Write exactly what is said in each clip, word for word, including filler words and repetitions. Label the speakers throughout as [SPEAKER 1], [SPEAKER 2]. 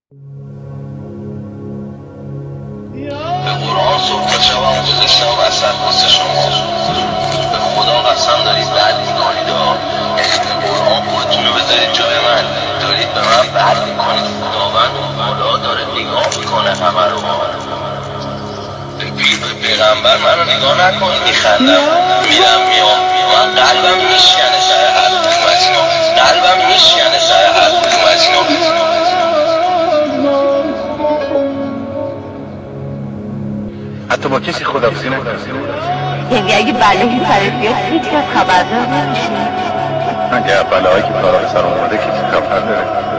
[SPEAKER 1] به قرآن صبح شبم گذاشتم وسط واسه شما. به خدا قسم دارید بد میکنید ها. به قرآن خودتونو بذارید جای من. دارید به من بد میکنید. خداوند اون بالا داره نگاه میکنه همه رو. به پیر به پیغمبر منو نگاه نکن میخندم. میرم میام من قلبم میشکنه سر هر کدومتینا. قلبم میشکنه سر هر کدومتینا.
[SPEAKER 2] حتی با کسی خداحافظی نکنید.
[SPEAKER 3] یعنی اگه بلایی سرت بیاد هیچ کس خبردار نمیشه؟
[SPEAKER 2] اگه بلایی که کارا به سر اومده کسی خبر داره؟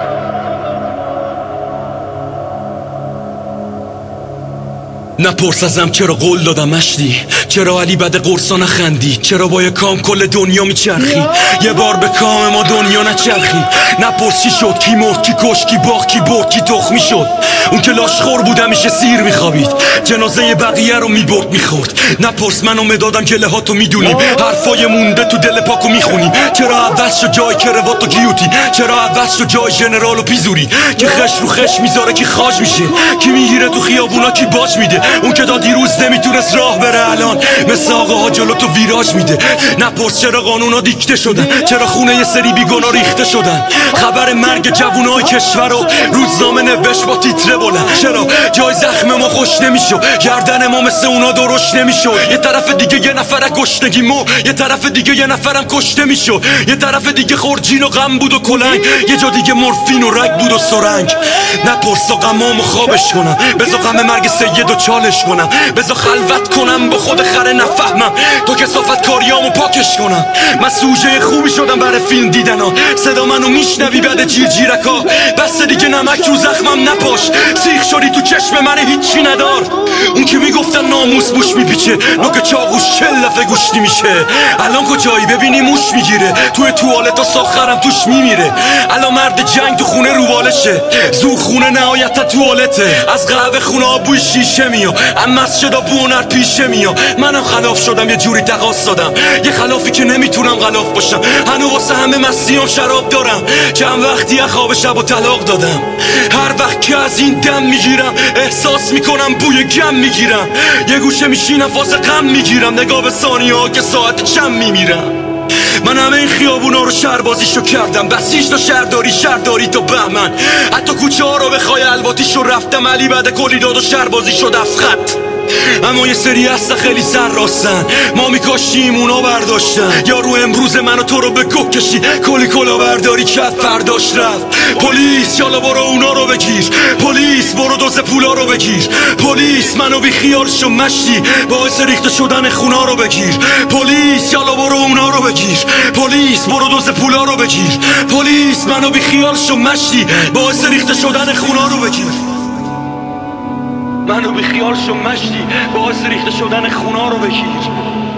[SPEAKER 4] نپرس ازم چرا قول دادم مشتی، چرا علی بد قرصا نخندی، چرا با یه کام کل دنیا میچرخی، یه بار به کام ما دنیا نچرخی. نپرس چی شد، کی مرد، کی کش، کی باخت، کی برد، کی تخمی شد. اون که لاشخور بود همیشه سیر میخوابید، جنازه بقیه رو میبرد میخورد. نپرس منو مدادم گله هاتو میدونیم، حرفای مونده تو دل پاکو میخونیم. چرا عوض شد جای کروات و گیوتی، چرا عوض شد جای جنرال و پیزوری. کی خش رو خش میذاره کی خاج میشه، کی میگیره تو خیابونا کی باج میده. اون که تا دیروز نمیتونست راه بره الان مثل آقاها جلو تو ویراج میده. نپرس چرا قانونا دیکته شدن، چرا خونه یه سری بیگنا ریخته شدن. خبر مرگ جوونای کشور رو روزنامه نوشت با تیتره بلند. چرا جای زخم ما خوش نمیشد، گردن ما مثل اونا درشت نمیشد. یه طرف دیگه یه نفر گشنگی مو، یه طرف دیگه یه نفرم کشته میشد. یه طرف دیگه خورجین و غم بود و کلنگ، یه جا دیگه مورفین و رگ بود و سرنگ. نپرس غمامو خوابش کنم، بذار غم مرگ سید و چالش کنم. بذار خلوت کنم با خود خره نفهمم تو کثافت کاریامو پاکش کنم. من سوژه خوبی شدم برای فیلم دیدن ها، صدا منو میشنوی بعد جیر جیرکا. بس دیگه نمک رو زخمم نپاش، سیخ شدی تو چشم من هیچی ندار. اون که میگفتن ناموس موش میپیچه، نوک چاقوش چل دفعه گوشتی میشه. الان کجایی ببینی موش میگیره، توی توالتا ساخرم توش میمیره. الان مرد جنگ تو خونه روالشه، زور خونه نهایتا توالته. از قهوه خونه بوی شیشه میاد، اما مسجدا بونر پیشه میاد. منم خلاف شدم یه جوری تقاص دادم، یه خلافی که نمیتونم غلاف باشم. هنو واسه همه مسیام شراب دارم، چند وقتی خواب شب و طلاق دادم. هر وقت که از این دم میگیرم احساس میکنم بوی گم میگیرم. یه گوشه میشینم فاز غم میگیرم، نگاه به ثانیه ها که ساعت چم میمیرم. من همه این خیابونا رو شهربازیشو کردم، بسیج تا شهرداری شهرداری تا بهمن. حتی کوچه ها رو به خای الواتیشو رفتم، علی بعد کلی داد و شهربازی شد افخط. اما یه سری هسته خیلی سر راستن، ما میکاشیم اونا برداشتن. یا رو امروز منو تو رو به گوه کشی، کلی کلا برداری کرد فرداش رفت. پلیس یالا برو اونا رو بگیر، پلیس برو دوز پولا رو بگیر. پلیس منو بی خیال شو مشتی، باعث ریخته شدن خونا رو بگیر. پلیس یالا برو اونا رو بگیر، پلیس برو دوز پولا رو بگیر. پلیس منو بی خیال شو مشتی، باعث ریخته شدن خونا رو بگیر. منو بی خیال شو مشتی، باعث ریخته شدن خونا رو بگیر.